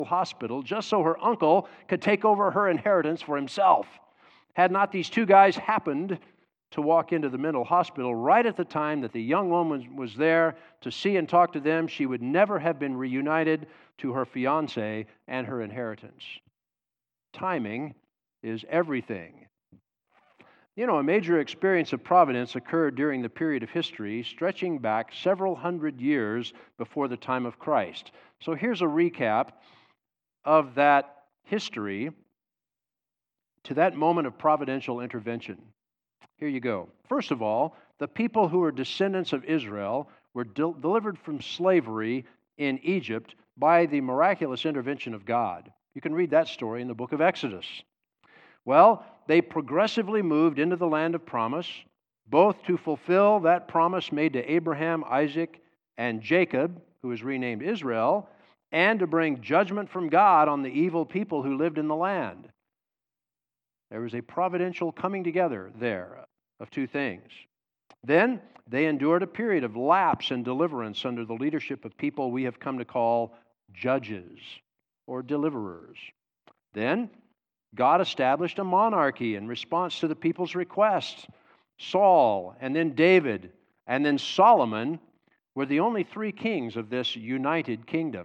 hospital just so her uncle could take over her inheritance for himself. Had not these two guys happened to walk into the mental hospital right at the time that the young woman was there to see and talk to them, she would never have been reunited to her fiancé and her inheritance. Timing is everything. You know, a major experience of providence occurred during the period of history stretching back several hundred years before the time of Christ. So here's a recap of that history to that moment of providential intervention. Here you go. First of all, the people who were descendants of Israel were delivered from slavery in Egypt by the miraculous intervention of God. You can read that story in the book of Exodus. Well, they progressively moved into the land of promise, both to fulfill that promise made to Abraham, Isaac, and Jacob, who was renamed Israel, and to bring judgment from God on the evil people who lived in the land. There was a providential coming together there of two things. Then they endured a period of lapse and deliverance under the leadership of people we have come to call judges or deliverers. Then God established a monarchy in response to the people's requests. Saul, and then David, and then Solomon were the only three kings of this united kingdom.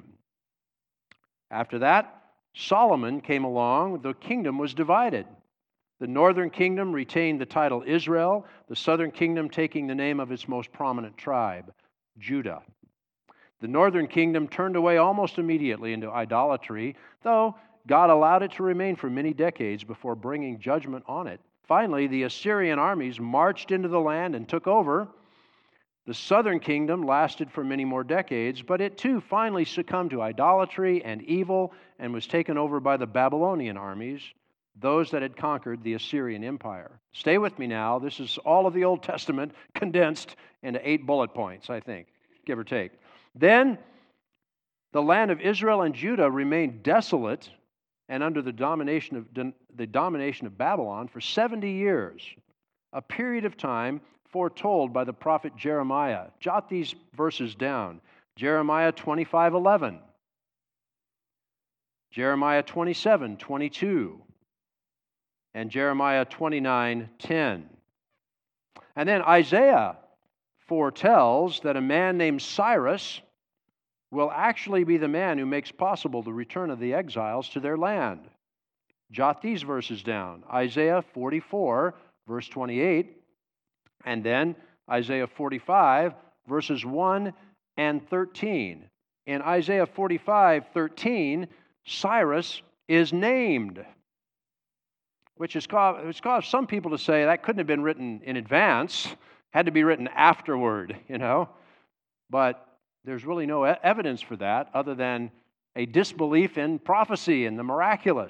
After that, Solomon came along. The kingdom was divided. The northern kingdom retained the title Israel, the southern kingdom taking the name of its most prominent tribe, Judah. The northern kingdom turned away almost immediately into idolatry, though God allowed it to remain for many decades before bringing judgment on it. Finally, the Assyrian armies marched into the land and took over. The southern kingdom lasted for many more decades, but it too finally succumbed to idolatry and evil and was taken over by the Babylonian armies, those that had conquered the Assyrian Empire. Stay with me now. This is all of the Old Testament condensed into 8 bullet points, I think, give or take. Then the land of Israel and Judah remained desolate and under the domination of Babylon for 70 years, a period of time foretold by the prophet Jeremiah. Jot these verses down. Jeremiah 25:11, Jeremiah 27:22, and Jeremiah 29:10. And then Isaiah foretells that a man named Cyrus will actually be the man who makes possible the return of the exiles to their land. Jot these verses down. Isaiah 44, verse 28, and then Isaiah 45, verses 1 and 13. In Isaiah 45:13, Cyrus is named, which has caused some people to say that couldn't have been written in advance, had to be written afterward, But there's really no evidence for that other than a disbelief in prophecy and the miraculous.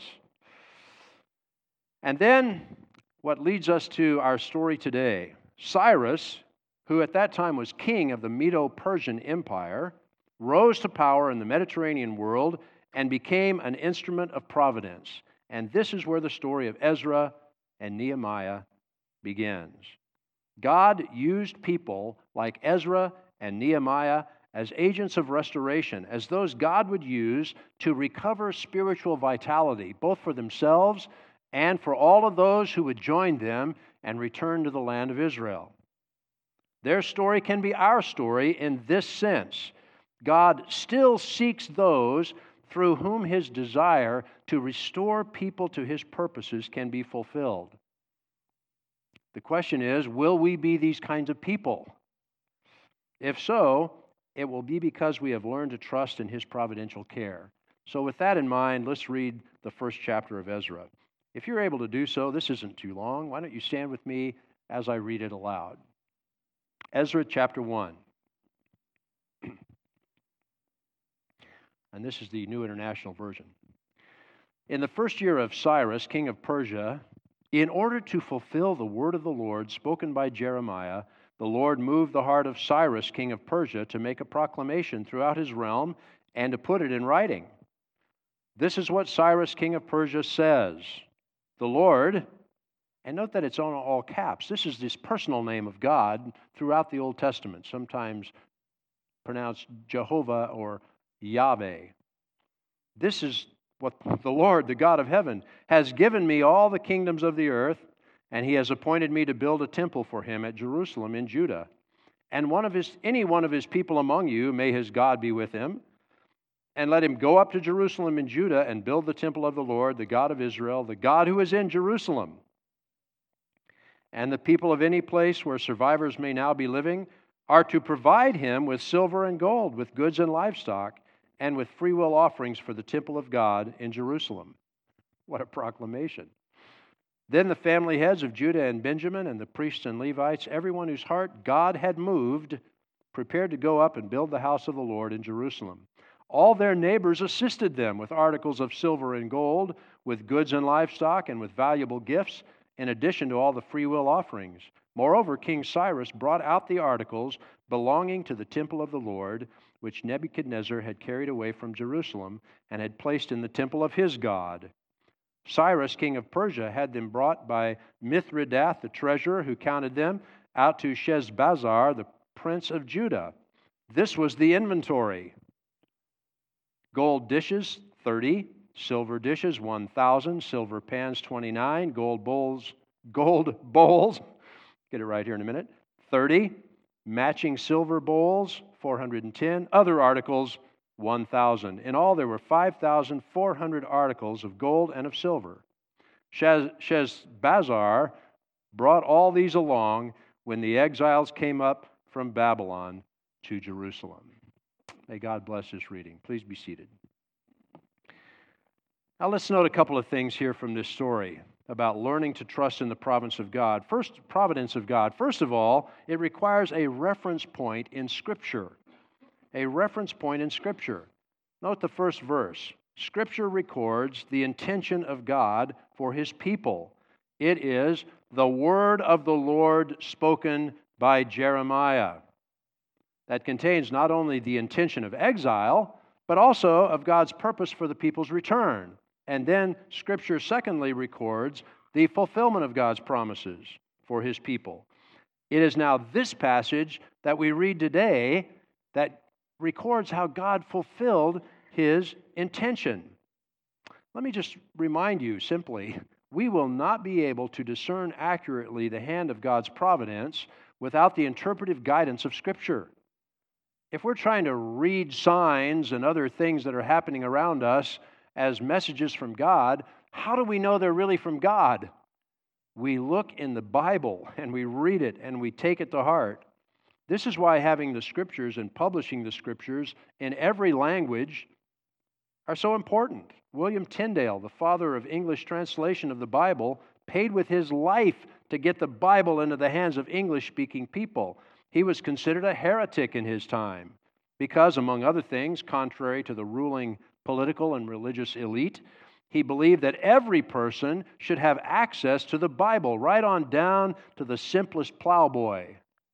And then what leads us to our story today. Cyrus, who at that time was king of the Medo-Persian Empire, rose to power in the Mediterranean world and became an instrument of providence. And this is where the story of Ezra and Nehemiah begins. God used people like Ezra and Nehemiah as agents of restoration, as those God would use to recover spiritual vitality, both for themselves and for all of those who would join them and return to the land of Israel. Their story can be our story in this sense. God still seeks those through whom His desire to restore people to His purposes can be fulfilled. The question is, will we be these kinds of people? If so, it will be because we have learned to trust in His providential care. So with that in mind, let's read the first chapter of Ezra. If you're able to do so, this isn't too long. Why don't you stand with me as I read it aloud? Ezra chapter 1. And this is the New International Version. In the first year of Cyrus, king of Persia, in order to fulfill the word of the Lord spoken by Jeremiah, the Lord moved the heart of Cyrus, king of Persia, to make a proclamation throughout his realm and to put it in writing. This is what Cyrus, king of Persia, says. The Lord, and note that it's on all caps. This is this personal name of God throughout the Old Testament, sometimes pronounced Jehovah or Yahweh. This is what the Lord, the God of heaven, has given me all the kingdoms of the earth, and he has appointed me to build a temple for him at Jerusalem in Judah. And any one of his people among you, may his God be with him, and let him go up to Jerusalem in Judah and build the temple of the Lord, the God of Israel, the God who is in Jerusalem. And the people of any place where survivors may now be living are to provide him with silver and gold, with goods and livestock, and with freewill offerings for the temple of God in Jerusalem. What a proclamation. Then the family heads of Judah and Benjamin and the priests and Levites, everyone whose heart God had moved, prepared to go up and build the house of the Lord in Jerusalem. All their neighbors assisted them with articles of silver and gold, with goods and livestock, and with valuable gifts, in addition to all the freewill offerings. Moreover, King Cyrus brought out the articles belonging to the temple of the Lord, which Nebuchadnezzar had carried away from Jerusalem and had placed in the temple of his God. Cyrus, king of Persia, had them brought by Mithridath, the treasurer, who counted them, out to Sheshbazzar, the prince of Judah. This was the inventory. Gold dishes, 30. Silver dishes, 1,000. Silver pans, 29. Gold bowls, get it right here in a minute, 30. Matching silver bowls, 410. Other articles, 1,000. In all, there were 5,400 articles of gold and of silver. Sheshbazzar brought all these along when the exiles came up from Babylon to Jerusalem. May God bless this reading. Please be seated. Now let's note a couple of things here from this story about learning to trust in the providence of God. First of all, it requires a reference point in Scripture. A reference point in Scripture. Note the first verse. Scripture records the intention of God for his people. It is the word of the Lord spoken by Jeremiah. That contains not only the intention of exile, but also of God's purpose for the people's return. And then Scripture secondly records the fulfillment of God's promises for his people. It is now this passage that we read today that records how God fulfilled his intention. Let me just remind you simply, we will not be able to discern accurately the hand of God's providence without the interpretive guidance of Scripture. If we're trying to read signs and other things that are happening around us as messages from God, how do we know they're really from God? We look in the Bible and we read it and we take it to heart. This is why having the Scriptures and publishing the Scriptures in every language are so important. William Tyndale, the father of English translation of the Bible, paid with his life to get the Bible into the hands of English-speaking people. He was considered a heretic in his time because, among other things, contrary to the ruling political and religious elite, he believed that every person should have access to the Bible, right on down to the simplest plowboy.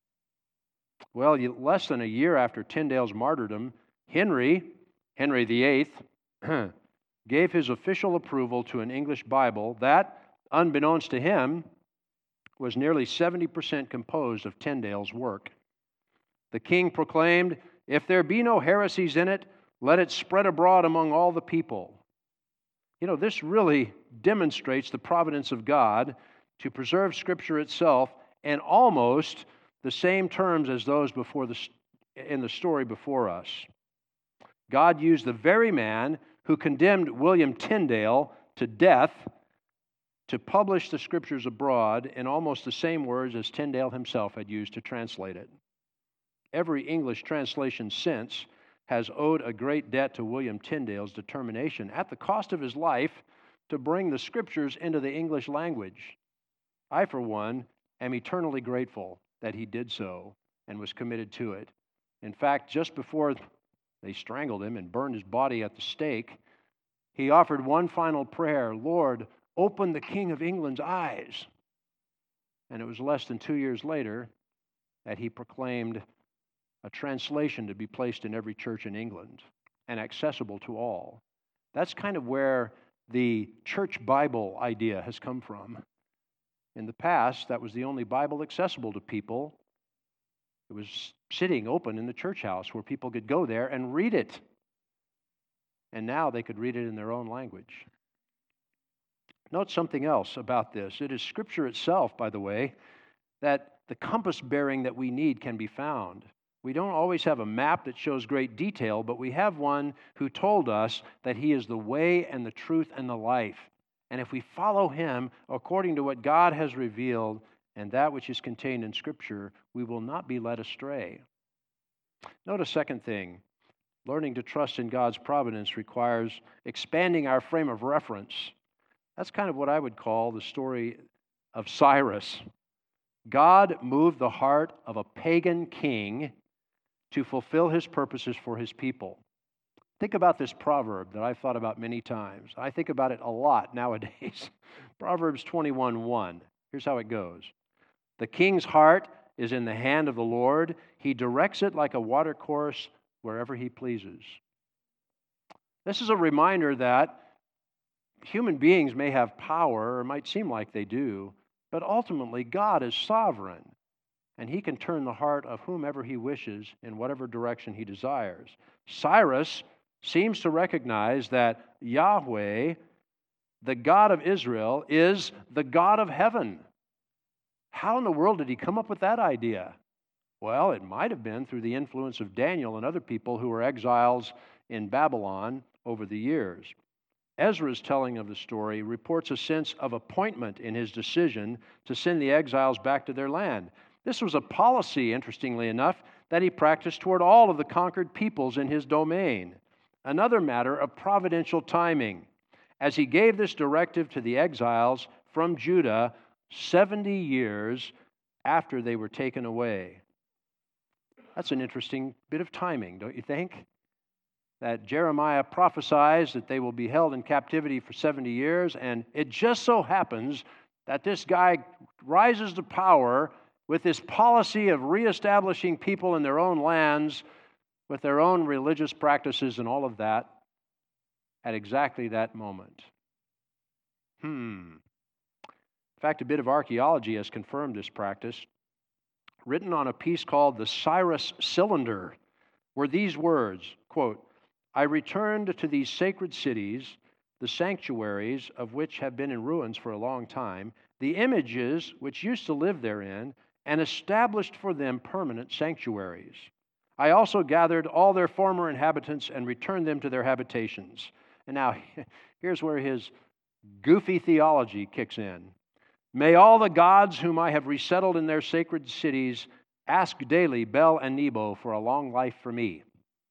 Well, less than a year after Tyndale's martyrdom, Henry VIII, gave his official approval to an English Bible that, unbeknownst to him, was nearly 70% composed of Tyndale's work. The king proclaimed, "If there be no heresies in it, let it spread abroad among all the people." You know, this really demonstrates the providence of God to preserve Scripture itself in almost the same terms as those in the story before us. God used the very man who condemned William Tyndale to death to publish the Scriptures abroad in almost the same words as Tyndale himself had used to translate it. Every English translation since has owed a great debt to William Tyndale's determination, at the cost of his life, to bring the Scriptures into the English language. I, for one, am eternally grateful that he did so and was committed to it. In fact, just before they strangled him and burned his body at the stake, he offered one final prayer: "Lord, open the King of England's eyes." And it was less than 2 years later that he proclaimed a translation to be placed in every church in England and accessible to all. That's kind of where the church Bible idea has come from. In the past, that was the only Bible accessible to people. It was sitting open in the church house where people could go there and read it. and now they could read it in their own language. Note something else about this. It is Scripture itself, by the way, that the compass bearing that we need can be found. We don't always have a map that shows great detail, but we have one who told us that He is the way and the truth and the life. And if we follow Him according to what God has revealed and that which is contained in Scripture, we will not be led astray. Note a second thing. Learning to trust in God's providence requires expanding our frame of reference. That's kind of what I would call the story of Cyrus. God moved the heart of a pagan king to fulfill His purposes for His people. Think about this proverb that I've thought about many times. I think about it a lot nowadays. Proverbs 21:1. Here's how it goes. The king's heart is in the hand of the Lord. He directs it like a watercourse wherever He pleases. This is a reminder that human beings may have power, or it might seem like they do, but ultimately God is sovereign, and He can turn the heart of whomever He wishes in whatever direction He desires. Cyrus seems to recognize that Yahweh, the God of Israel, is the God of heaven. How in the world did he come up with that idea? Well, it might have been through the influence of Daniel and other people who were exiles in Babylon over the years. Ezra's telling of the story reports a sense of appointment in his decision to send the exiles back to their land. This was a policy, interestingly enough, that he practiced toward all of the conquered peoples in his domain. Another matter of providential timing, as he gave this directive to the exiles from Judah 70 years after they were taken away. That's an interesting bit of timing, don't you think? That Jeremiah prophesies that they will be held in captivity for 70 years, and it just so happens that this guy rises to power with this policy of reestablishing people in their own lands with their own religious practices and all of that at exactly that moment. In fact, a bit of archaeology has confirmed this practice. Written on a piece called the Cyrus Cylinder were these words, quote, I returned to these sacred cities, the sanctuaries of which have been in ruins for a long time, the images which used to live therein, and established for them permanent sanctuaries. I also gathered all their former inhabitants and returned them to their habitations. And now, here's where his goofy theology kicks in. May all the gods whom I have resettled in their sacred cities ask daily Bel and Nebo for a long life for me.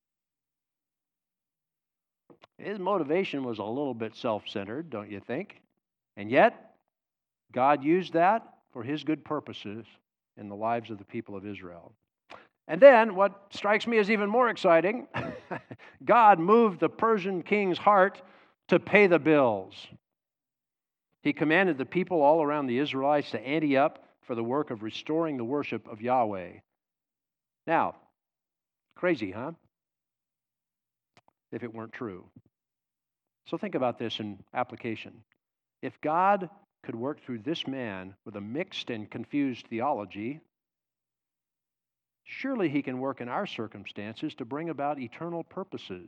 His motivation was a little bit self-centered, don't you think? And yet, God used that for His good purposes in the lives of the people of Israel. And then, what strikes me as even more exciting, God moved the Persian king's heart to pay the bills. He commanded the people all around the Israelites to ante up for the work of restoring the worship of Yahweh. Now, crazy, huh? If it weren't true. So think about this in application. If God could work through this man with a mixed and confused theology, surely He can work in our circumstances to bring about eternal purposes.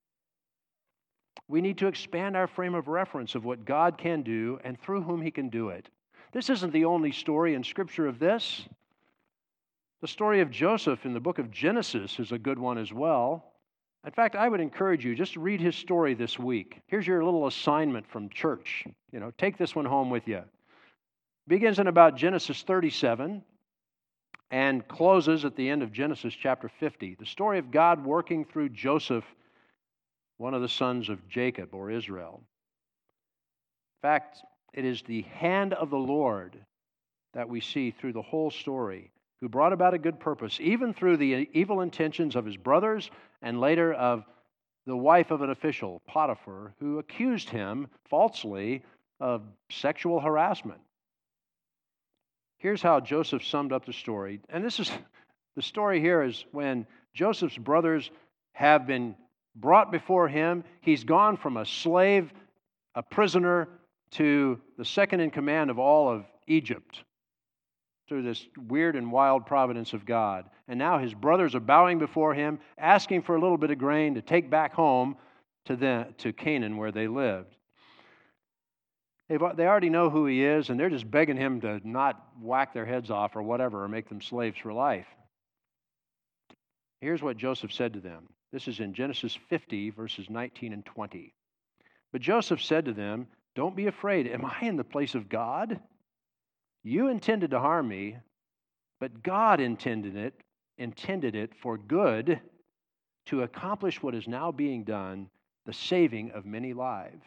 We need to expand our frame of reference of what God can do and through whom He can do it. This isn't the only story in Scripture of this. The story of Joseph in the book of Genesis is a good one as well. In fact, I would encourage you just to read his story this week. Here's your little assignment from church. Take this one home with you. Begins in about Genesis 37 and closes at the end of Genesis chapter 50. The story of God working through Joseph, one of the sons of Jacob or Israel. In fact, it is the hand of the Lord that we see through the whole story, who brought about a good purpose, even through the evil intentions of his brothers and later of the wife of an official, Potiphar, who accused him falsely of sexual harassment. Here's how Joseph summed up the story. And the story here is when Joseph's brothers have been brought before him. He's gone from a slave, a prisoner, to the second in command of all of Egypt through this weird and wild providence of God. And now his brothers are bowing before him, asking for a little bit of grain to take back home to Canaan where they lived. They already know who he is, and they're just begging him to not whack their heads off or whatever, or make them slaves for life. Here's what Joseph said to them. This is in Genesis 50, verses 19 and 20. But Joseph said to them, "Don't be afraid. Am I in the place of God? You intended to harm me, but God intended it for good, to accomplish what is now being done, the saving of many lives."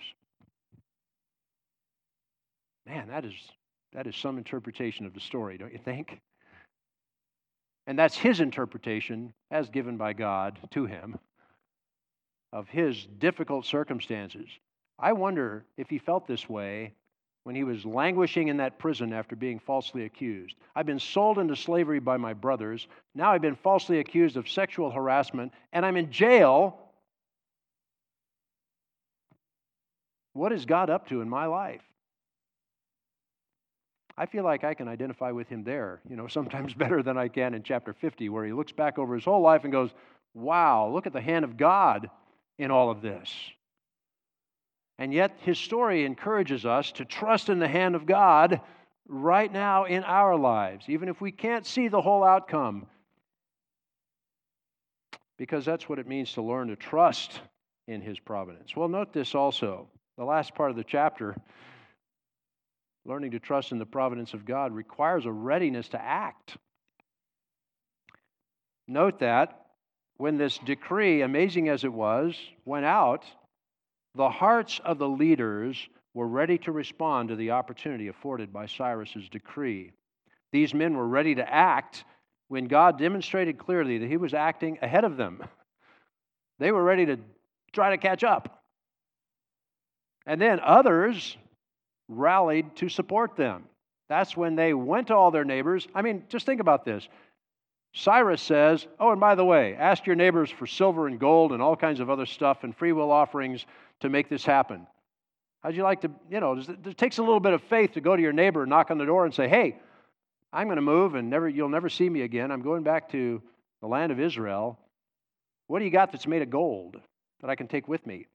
Man, that is some interpretation of the story, don't you think? And that's his interpretation, as given by God to him, of his difficult circumstances. I wonder if he felt this way when he was languishing in that prison after being falsely accused. I've been sold into slavery by my brothers. Now I've been falsely accused of sexual harassment, and I'm in jail. What is God up to in my life? I feel like I can identify with him there, sometimes better than I can in chapter 50, where he looks back over his whole life and goes, wow, look at the hand of God in all of this. And yet his story encourages us to trust in the hand of God right now in our lives, even if we can't see the whole outcome, because that's what it means to learn to trust in his providence. Well, note this also. The last part of the chapter, learning to trust in the providence of God, requires a readiness to act. Note that when this decree, amazing as it was, went out, the hearts of the leaders were ready to respond to the opportunity afforded by Cyrus's decree. These men were ready to act when God demonstrated clearly that he was acting ahead of them. They were ready to try to catch up. And then others rallied to support them. That's when they went to all their neighbors. I mean, just think about this. Cyrus says, oh, and by the way, ask your neighbors for silver and gold and all kinds of other stuff and free will offerings to make this happen. How'd you like to, it takes a little bit of faith to go to your neighbor, knock on the door and say, hey, I'm going to move and you'll never see me again. I'm going back to the land of Israel. What do you got that's made of gold that I can take with me?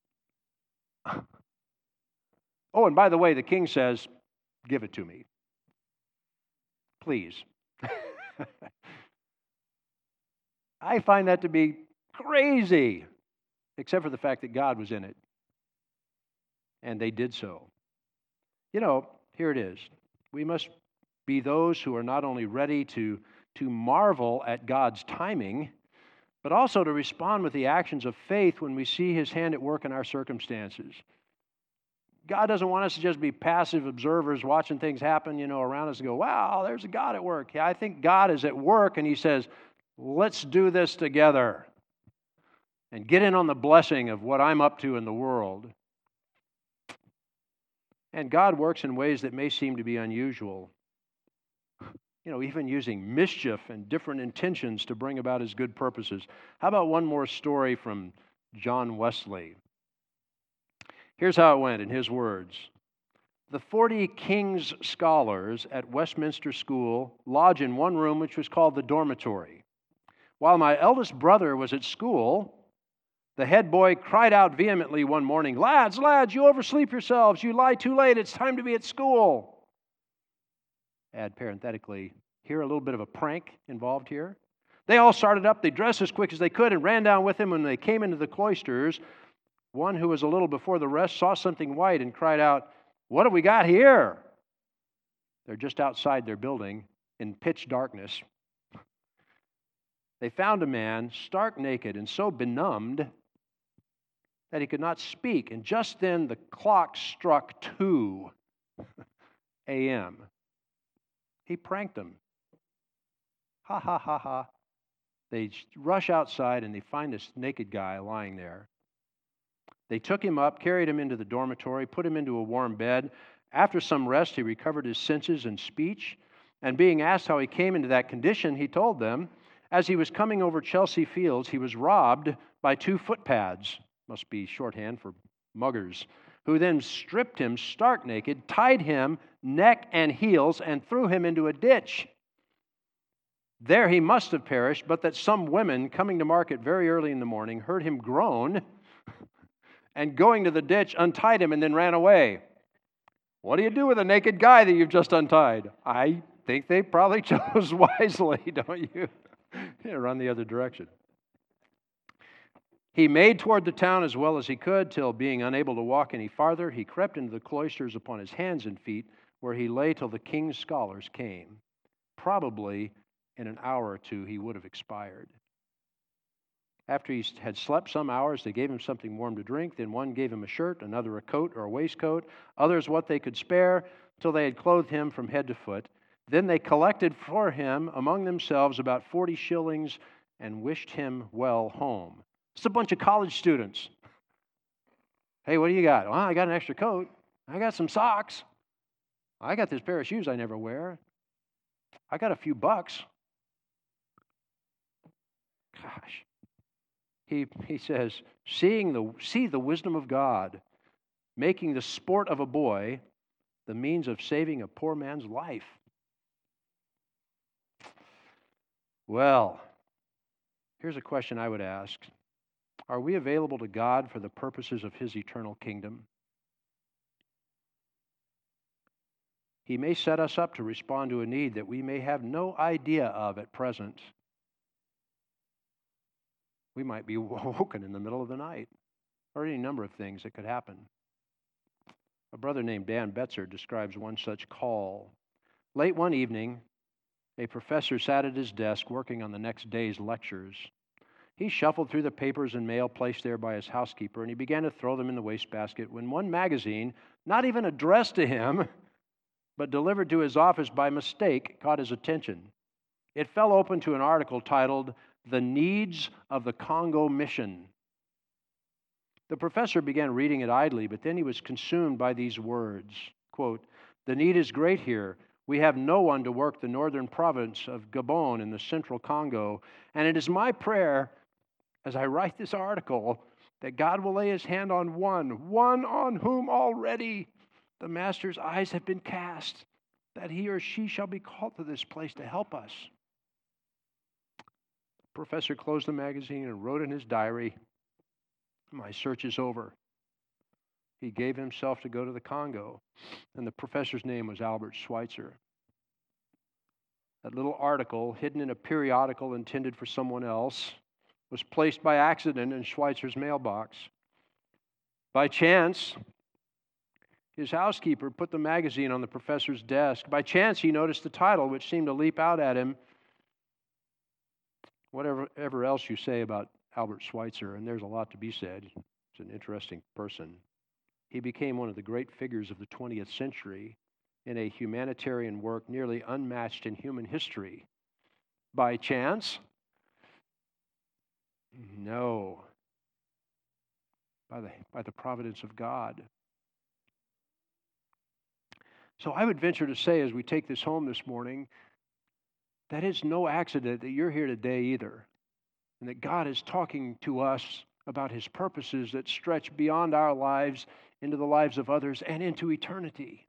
Oh, and by the way, the king says, give it to me. Please. I find that to be crazy, except for the fact that God was in it. And they did so. Here it is. We must be those who are not only ready to marvel at God's timing, but also to respond with the actions of faith when we see his hand at work in our circumstances. God doesn't want us to just be passive observers watching things happen, around us and go, wow, there's a God at work. Yeah, I think God is at work, and he says, let's do this together and get in on the blessing of what I'm up to in the world. And God works in ways that may seem to be unusual, even using mischief and different intentions to bring about his good purposes. How about one more story from John Wesley? Here's how it went in his words. The 40 King's Scholars at Westminster School lodge in one room which was called the dormitory. While my eldest brother was at school, the head boy cried out vehemently one morning, lads, you oversleep yourselves. You lie too late. It's time to be at school. Add parenthetically, here a little bit of a prank involved here. They all started up. They dressed as quick as they could and ran down with him. When they came into the cloisters, one who was a little before the rest saw something white and cried out, what have we got here? They're just outside their building in pitch darkness. They found a man stark naked and so benumbed that he could not speak. And just then the clock struck 2 a.m. He pranked them. Ha, ha, ha, ha. They rush outside and they find this naked guy lying there. They took him up, carried him into the dormitory, put him into a warm bed. After some rest, he recovered his senses and speech. And being asked how he came into that condition, he told them, as he was coming over Chelsea Fields, he was robbed by 2 footpads, must be shorthand for muggers, who then stripped him stark naked, tied him neck and heels, and threw him into a ditch. There he must have perished, but that some women coming to market very early in the morning heard him groan and going to the ditch, untied him and then ran away. What do you do with a naked guy that you've just untied? I think they probably chose wisely, don't you? Yeah, run the other direction. He made toward the town as well as he could, till being unable to walk any farther, he crept into the cloisters upon his hands and feet, where he lay till the king's scholars came. Probably in an hour or two he would have expired. After he had slept some hours, they gave him something warm to drink. Then one gave him a shirt, another a coat or a waistcoat, others what they could spare, till they had clothed him from head to foot. Then they collected for him among themselves about 40 shillings and wished him well home. It's a bunch of college students. Hey, what do you got? Well, I got an extra coat. I got some socks. I got this pair of shoes I never wear. I got a few bucks. Gosh. He says, see the wisdom of God, making the sport of a boy the means of saving a poor man's life. Well, here's a question I would ask. Are we available to God for the purposes of His eternal kingdom? He may set us up to respond to a need that we may have no idea of at present. We might be woken in the middle of the night, or any number of things that could happen. A brother named Dan Betzer describes one such call. Late one evening, a professor sat at his desk working on the next day's lectures. He shuffled through the papers and mail placed there by his housekeeper, and he began to throw them in the wastebasket when one magazine, not even addressed to him, but delivered to his office by mistake, caught his attention. It fell open to an article titled, "The Needs of the Congo Mission." The professor began reading it idly, but then he was consumed by these words, quote, "The need is great here. We have no one to work the northern province of Gabon in the central Congo, and it is my prayer, as I write this article, that God will lay His hand on one on whom already the Master's eyes have been cast, that he or she shall be called to this place to help us." The professor closed the magazine and wrote in his diary, "My search is over." He gave himself to go to the Congo, and the professor's name was Albert Schweitzer. That little article, hidden in a periodical intended for someone else, was placed by accident in Schweitzer's mailbox. By chance, his housekeeper put the magazine on the professor's desk. By chance, he noticed the title, which seemed to leap out at him. Whatever else you say about Albert Schweitzer, and there's a lot to be said, he's an interesting person. He became one of the great figures of the 20th century in a humanitarian work nearly unmatched in human history. By chance? No. By the providence of God. So I would venture to say, as we take this home this morning, that it's no accident that you're here today either, and that God is talking to us about His purposes that stretch beyond our lives into the lives of others and into eternity.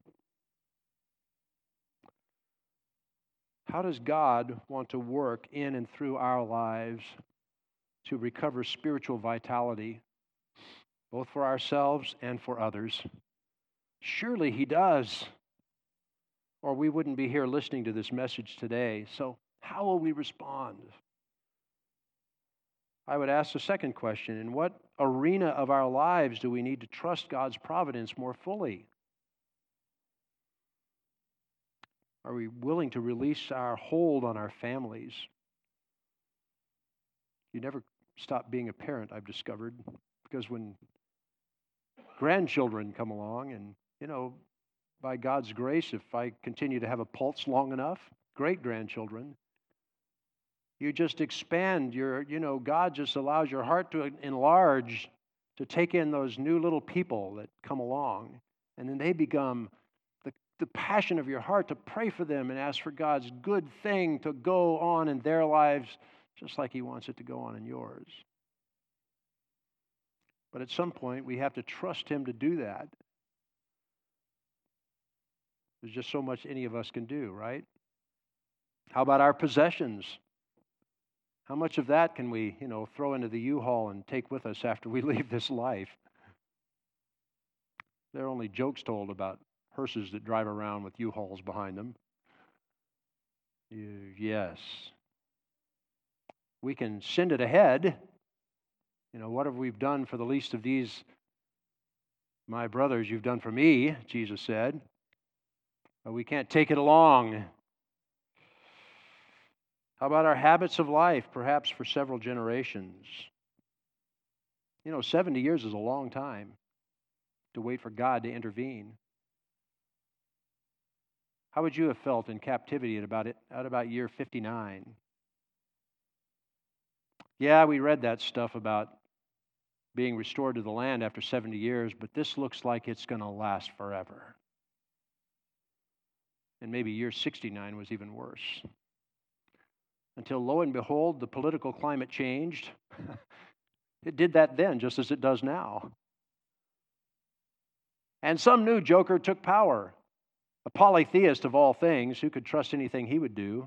How does God want to work in and through our lives to recover spiritual vitality, both for ourselves and for others? Surely He does, or we wouldn't be here listening to this message today. So how will we respond? I would ask the second question: in what arena of our lives do we need to trust God's providence more fully? Are we willing to release our hold on our families? You never stop being a parent, I've discovered, because when grandchildren come along, and, by God's grace, if I continue to have a pulse long enough, great-grandchildren, you just expand God just allows your heart to enlarge, to take in those new little people that come along, and then they become the passion of your heart to pray for them and ask for God's good thing to go on in their lives just like He wants it to go on in yours. But at some point, we have to trust Him to do that. There's just so much any of us can do, right? How about our possessions? How much of that can we, throw into the U-Haul and take with us after we leave this life? There are only jokes told about hearses that drive around with U-Hauls behind them. Yes. We can send it ahead. What have we done for the least of these, my brothers, you've done for me, Jesus said. But we can't take it along. How about our habits of life, perhaps for several generations? 70 years is a long time to wait for God to intervene. How would you have felt in captivity at about year 59? Yeah, we read that stuff about being restored to the land after 70 years, but this looks like it's going to last forever. And maybe year 69 was even worse. Until, lo and behold, the political climate changed. It did that then, just as it does now. And some new joker took power, a polytheist of all things, who could trust anything he would do,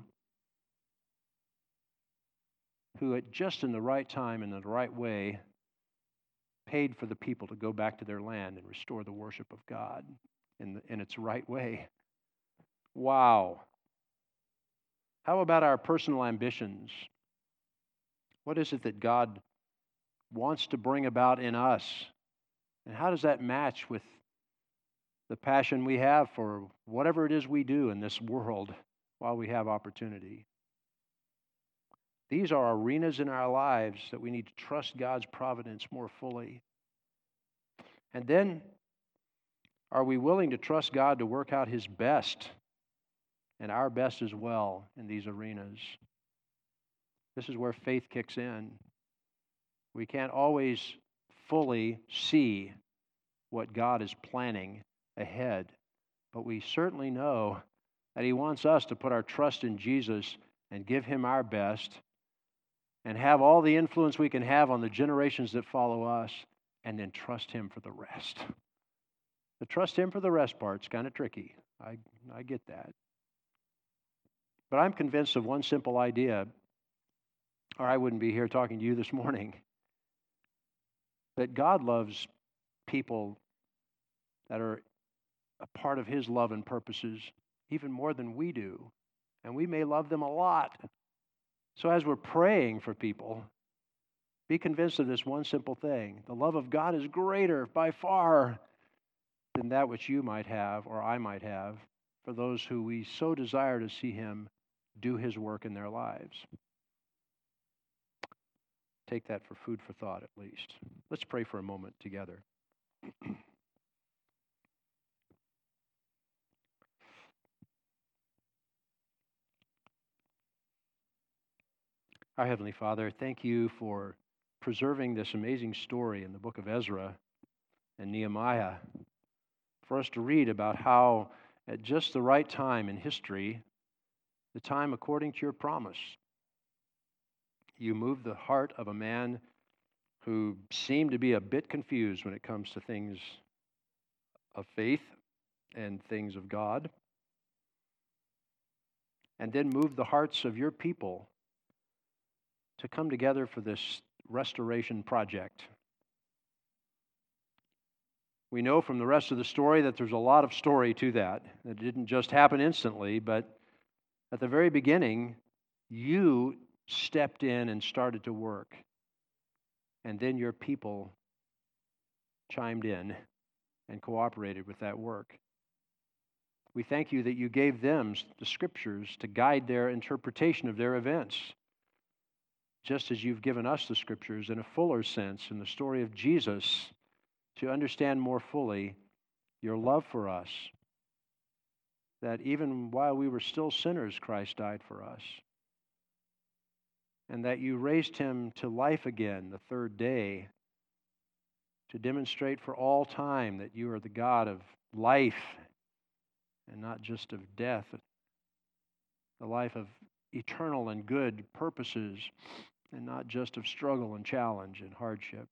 who at just in the right time and in the right way paid for the people to go back to their land and restore the worship of God in its right way. Wow. How about our personal ambitions? What is it that God wants to bring about in us? And how does that match with the passion we have for whatever it is we do in this world while we have opportunity? These are arenas in our lives that we need to trust God's providence more fully. And then, are we willing to trust God to work out His best and our best as well in these arenas? This is where faith kicks in. We can't always fully see what God is planning ahead, but we certainly know that He wants us to put our trust in Jesus and give Him our best and have all the influence we can have on the generations that follow us, and then trust Him for the rest. The trust Him for the rest part's kind of tricky. I get that. But I'm convinced of one simple idea, or I wouldn't be here talking to you this morning, that God loves people that are a part of His love and purposes even more than we do. And we may love them a lot. So as we're praying for people, be convinced of this one simple thing. The love of God is greater by far than that which you might have or I might have for those who we so desire to see Him do His work in their lives. Take that for food for thought at least. Let's pray for a moment together. Our Heavenly Father, thank you for preserving this amazing story in the book of Ezra and Nehemiah for us to read about how at just the right time in history, the time according to your promise, you moved the heart of a man who seemed to be a bit confused when it comes to things of faith and things of God, and then moved the hearts of your people to come together for this restoration project. We know from the rest of the story that there's a lot of story to that. It didn't just happen instantly, but at the very beginning, you stepped in and started to work. And then your people chimed in and cooperated with that work. We thank you that you gave them the scriptures to guide their interpretation of their events, just as you've given us the scriptures in a fuller sense in the story of Jesus to understand more fully your love for us, that even while we were still sinners, Christ died for us, and that you raised Him to life again the third day to demonstrate for all time that you are the God of life and not just of death, the life of eternal and good purposes and not just of struggle and challenge and hardship.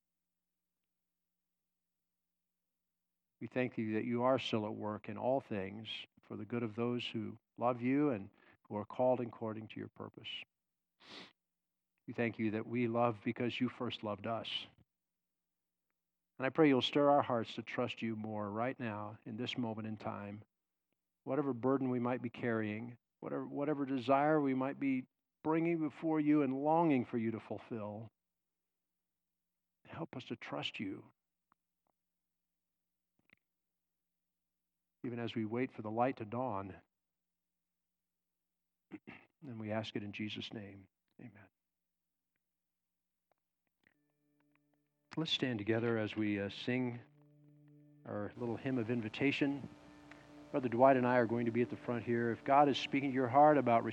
We thank you that you are still at work in all things for the good of those who love you and who are called according to your purpose. We thank you that we love because you first loved us. And I pray you'll stir our hearts to trust you more right now in this moment in time. Whatever burden we might be carrying, whatever desire we might be bringing before you and longing for you to fulfill, help us to trust you. Even as we wait for the light to dawn. And we ask it in Jesus' name. Amen. Let's stand together as we sing our little hymn of invitation. Brother Dwight and I are going to be at the front here. If God is speaking to your heart about